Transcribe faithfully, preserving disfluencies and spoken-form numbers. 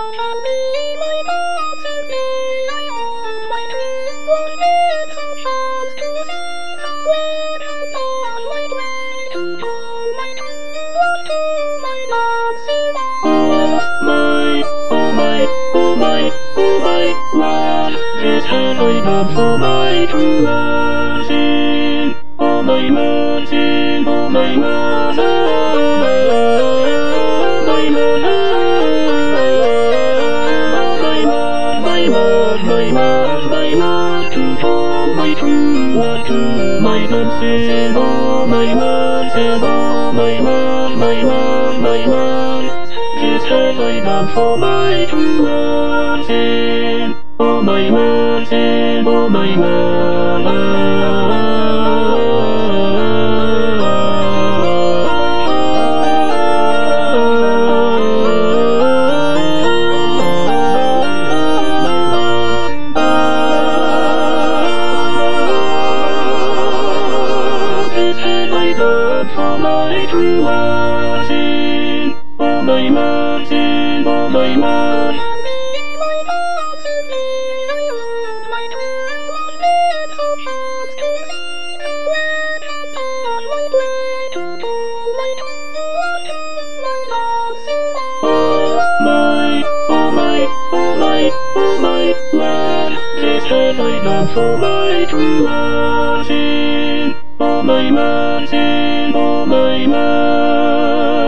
My, oh my, oh my, oh my love, this have I done for my true virgin? Oh my virgin, oh my mother, my mother, my word, my word, my word, my word to fall, my true word to my dancing, oh my virgin, oh my word, my word, my word. This have I done for my true virgin, oh my virgin, oh my virgin. This have I done for my true virgin, oh my virgin, oh my virgin. Oh my, oh my, oh my, oh my lord, this have I done for my true virgin, oh my virgin, oh my virgin.